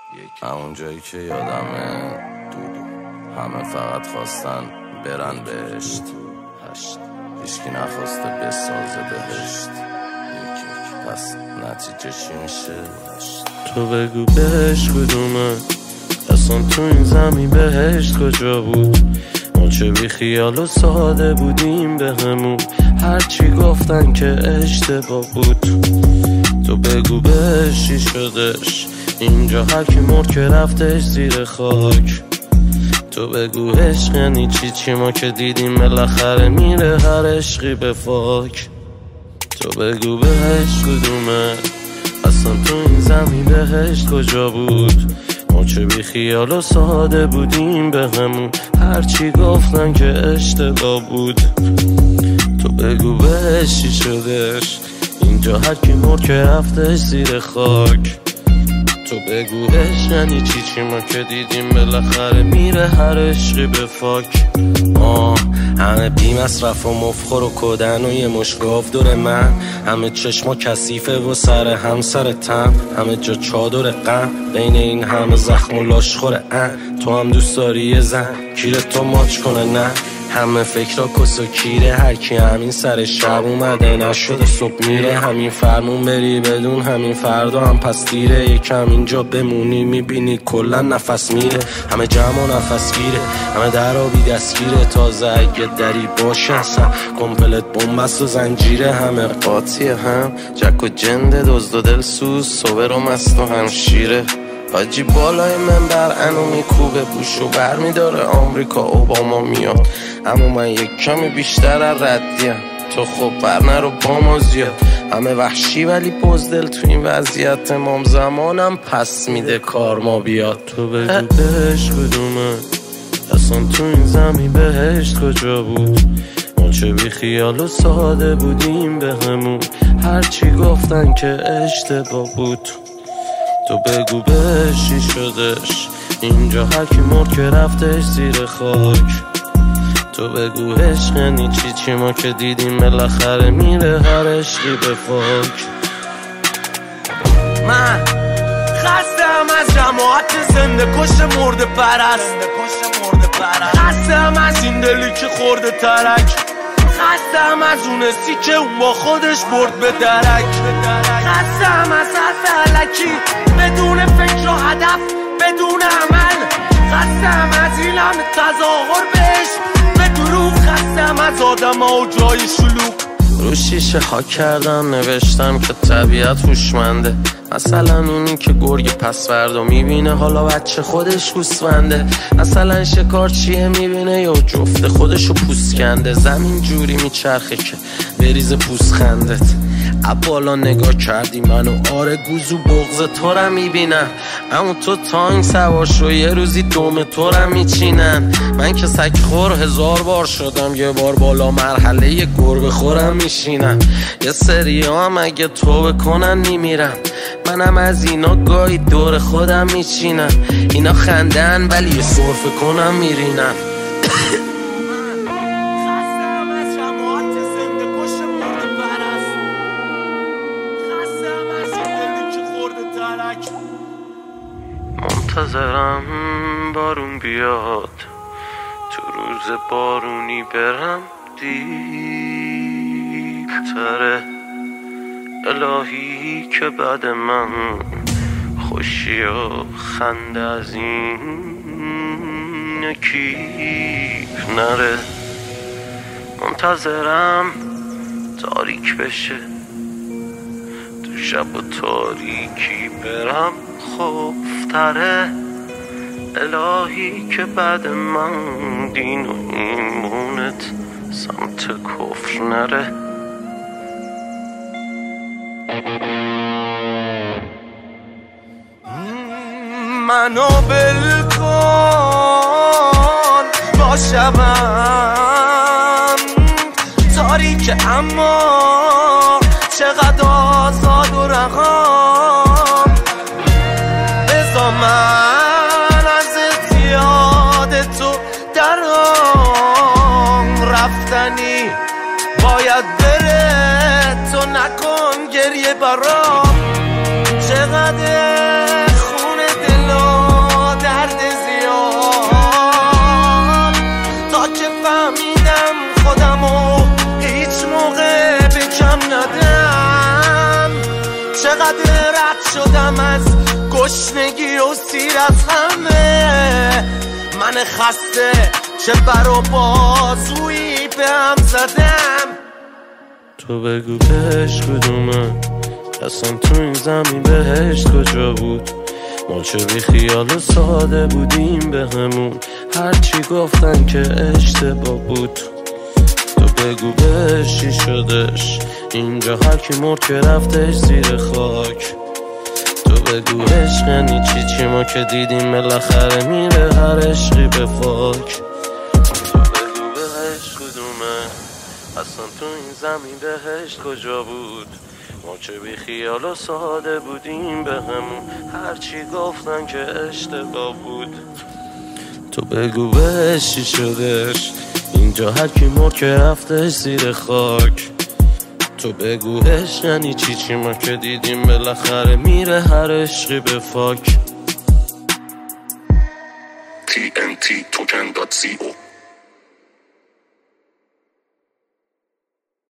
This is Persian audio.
همون جایی که یادمه همه فقط خواستن برن بهشت، هیچکی نخواسته بسازه بهشت. پس نتیجه چی میشه؟ تو بگو بهشت کدومه، اصلا تو این زمین بهشت کجا بود؟ ما چه بی خیال و ساده بودیم به همون، هرچی گفتن که اشتباه بود. تو بگو بهشت چی شدش، اینجا هر کی مرد که رفتش زیر خاک. تو بگو عشق یعنی چی ما که دیدیم بالاخره میره هر عشقی به فاک. تو بگو بهشت کدومه، اصلا تو این زمین بهشت کجا بود؟ ما چه بی خیال و ساده بودیم به همون، هرچی گفتن که اشتباه بود. تو بگو بهشت چی شدش، اینجا هر کی مرد که رفتش زیر خاک. تو بگو عشق یعنی چی ما که دیدیم بالاخره میره هر عشقی به فاک. همه بی مصرف و مفخور و کدن و یه مشگاف دور من، همه چشما کثیفه و سر هم سر تم، همه جا چادر غم بین این همه زخم و لاشخوره. تو هم دوست داری یه زن کیره تو ماچ کنه؟ نه، همه فکرها کس و کیره، هر کی همین سر شب اومده نشده صبح میره. همین فرمون بری بدون همین فردا هم پس دیره، یکم اینجا بمونی میبینی کلا نفس میره. همه جمع و نفس گیره، همه در آبی دستگیره، تازه اگه دری باشه اصلا کمپلت بومبست و زنجیره. همه قاطیه، هم جک و جنده، دزد و دلسوز، صبر و مست و همشیره. حاجی بالای منبر انو میکوبه بوشو بر میداره آمریکا اوباما میاد، اما من یک کمی بیشتر از ردیم. تو خب برنه رو با ما زیاد، همه وحشی ولی بزدل تو این وضعیت. امام زمانم پس میده کار ما بیاد. تو بگو بهشت کدومه، اصلا تو این زمین بهشت کجا بود؟ ما چه بی خیال و ساده بودیم به همون، هرچی گفتن که اشتباه بود. تو بگو بهش چی شدش، اینجا هر کی مرد که رفتش زیر خاک. تو بگو عشق یعنی چی ما که دیدیم بالاخره میره هر عشقی به فاک. من خستم از جماعت زنده کش مرده پرست، خستم از این دلی که خورده ترک، خستم از اون سی که اون با خودش برد به درک، خستم از حرف علکی بدون فکر و هدف بدون عمل، خستم از این همه تظاهر بهش به دروغ، خستم از آدم ها و جای شلوغ. رو شیشه ها کردم نوشتم که طبیعت هوشمنده، مثلا اونی که گرگ پسوردا میبینه حالا بچه خودش گوسفنده، مثلا شکارچیه میبینه یا جفت خودشو پوست کنده. زمین جوری میچرخه که بریز پوست خندت، بالا نگاه کردی منو آره گوزو بغض تو رو میبینم، اما تو تانک سوار شو یه روزی دوم تو رو میچینن. من که سگ خور 1000 بار شدم، یه بار بالا مرحله یه گربه خورم میشینم. یه سری هم اگه تو بکنن میمیرم، منم از اینا گاهی دور خودم میچینم. اینا خندن ولی یه سرفه کنم میرینم. منتظرم بارون بیاد، تو روز بارونی برم دیپتره. الهی که بعد من خوشی و خنده از این کیف نره. منتظرم تاریک بشه، تو شب و تاریکی برم خوفتره. الهی که بعد من دین و ایمونت سمت کفر نره. منو بلکن باشم تاریک اما چقدر آزاد و رقم، بذار من از اتیاد تو درام رفتنی باید بره، تو نکن گریه برام. چقدر خون دلو رد شدم از گشنگی و سیر از همه. من خسته چه بر و بازویی به هم زدم. تو بگو بهش کدومه، اصلا تو این زمین بهشت کجا بود؟ ما چه بی خیال و ساده بودیم به همون، هرچی گفتن که اشتباه بود. تو بگو بهش چی شدش، اینجا هر کی مرد که رفتش زیر خاک. تو بگو عشق یعنی چی ما که دیدیم بالاخره میره هر عشقی به فاک. تو بگو بهش کدومه، اصلا تو این زمین بهشت کجا بود؟ ما چه بی خیال و ساده بودیم به همون، هرچی گفتن که اشتباه بود. تو بگو بهش چی شدش، اینجا هر کی مرد که رفتش زیر خاک. تو بگو عشق یعنی چی ما که دیدیم بالاخره میره هر عشقی به فاک. TNT Token.co